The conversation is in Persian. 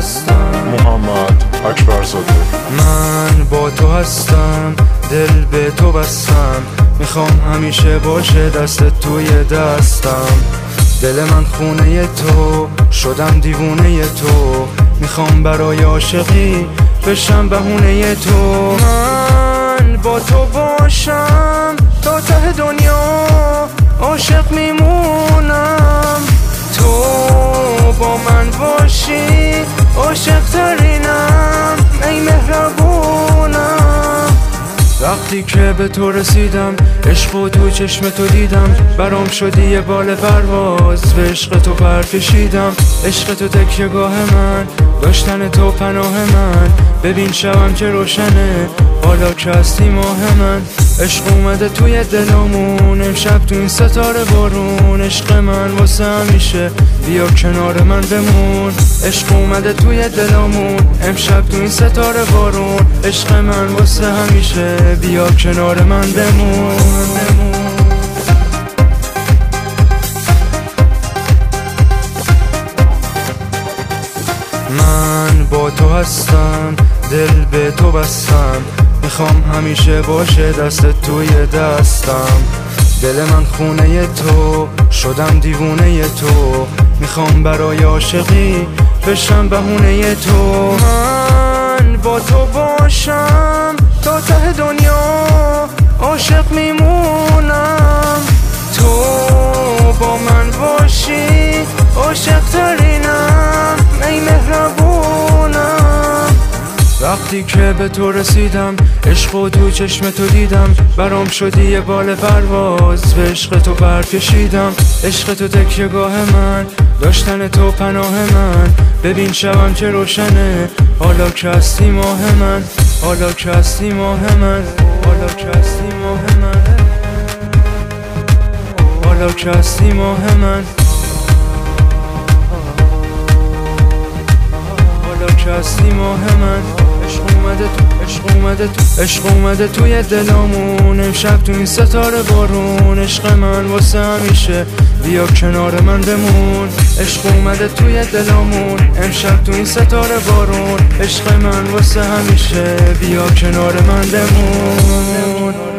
هستم. محمد اکبرزاده. من با تو هستم، دل به تو بستم، میخوام همیشه باشه دست توی دستم. دل من خونه تو، شدم دیوونه تو، میخوام برای عاشقی بشم بهونه تو. من با تو باشم تا ته دنیا، عاشق میمونم. تو با من باشی عاشق ترینم، ای مهربونم. وقتی که به تو رسیدم، عشق و تو چشم تو دیدم، برام شدی یه بال پرواز، به عشق تو پر کشیدم. عشق تو تکیه‌گاه من، داشتن تو پناه من، ببین شبم چه روشنه، حالا که هستی ماه من. عشق اومده توی دلمون، امشب تو این ستاره بارون. عشق من واسه همیشه، بیا کنار من بمون. عشق اومده توی دلمون، امشب تو این ستاره بارون. عشق من واسه همیشه، بیا کنار من بمون. من با تو هستم، دل به تو بستم، میخوام همیشه باشه دست توی دستم. دل من خونه تو، شدم دیوونه تو، میخوام برای عاشقی بشم بهونه تو. من با تو باشم تا ته دنیا، عاشق میمونم. تو با من باشی عاشق ترینم، ای مهربونم. وقتی که به تو رسیدم، عشق و تو چشم تو دیدم، برام شدی یه بال پرواز، به عشق تو پر کشیدم. عشق تو تکیه‌گاه من، داشتن تو پناه من، ببین شبم چه روشنه، حالا که هستی ماه من. حالا که هستی ماه من، حالا که هستی ماه من، حالا که هستی ماه من، حالا که هستی ماه من. عشق اومده توی دلمون، امشب تو این ستاره بارون. عشق من واسه همیشه، بیا کنار من بمون. عشق اومده توی دلمون، امشب تو این ستاره بارون. عشق من واسه همیشه، بیا کنار من بمون.